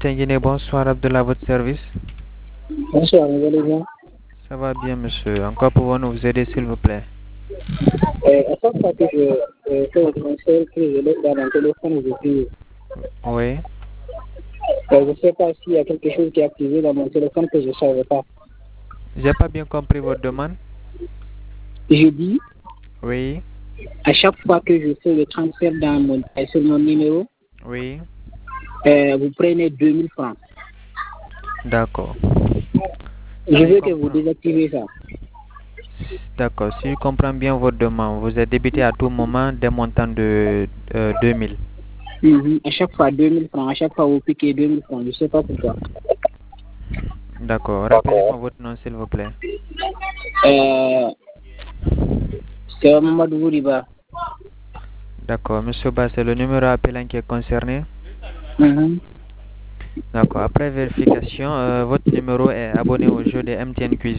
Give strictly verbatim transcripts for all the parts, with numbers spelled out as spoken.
Guinée, bonsoir Abdullah, à votre service. Bonsoir, vous allez bien? Ça va bien, monsieur. Encore pouvons-nous vous aider, s'il vous plaît? Euh, à chaque fois que je euh, fais un transfert, que je laisse dans mon téléphone, je paye. Oui. Euh, je ne sais pas s'il y a quelque chose qui est activé dans mon téléphone que je ne savais pas. J'ai pas bien compris votre demande. Je dis, Oui. à chaque fois que je fais le transfert dans mon, sur mon numéro, Oui. euh, vous prenez deux mille francs. D'accord. Je Si veux je que vous comprends. désactivez ça. D'accord. Si je comprends bien votre demande, vous êtes débité à tout moment des montants de euh, deux mille. Mhm. À chaque fois deux mille francs, à chaque fois vous piquez deux mille francs, je ne sais pas pourquoi. D'accord. Rappelez-moi votre nom, s'il vous plaît. Euh, c'est Mamadou Bouriba. D'accord. Monsieur Ba, c'est le numéro appelant qui est concerné. Mhm. D'accord. Après vérification, euh, votre numéro est abonné au jeu de M T N Quiz.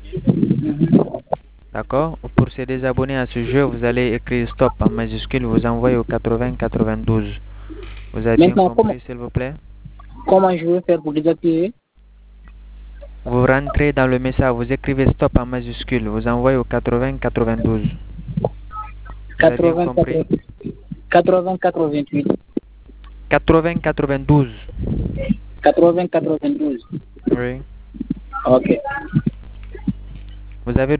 D'accord. Pour se désabonner à ce jeu, vous allez écrire stop en majuscule, vous envoyez au quatre-vingts quatre-vingt-douze. Vous avez bien Maintenant, comment, compris, s'il vous plaît? comment je veux faire pour désactiver? Vous rentrez dans le message, vous écrivez stop en majuscule, vous envoyez au quatre-vingts quatre-vingt-douze. Vous avez bien quatre-vingts, compris? quatre-vingts, quatre-vingt-huit. quatre-vingts quatre-vingt-douze. quatre-vingts, quatre-vingt-douze. Oui. Ok. Vous avez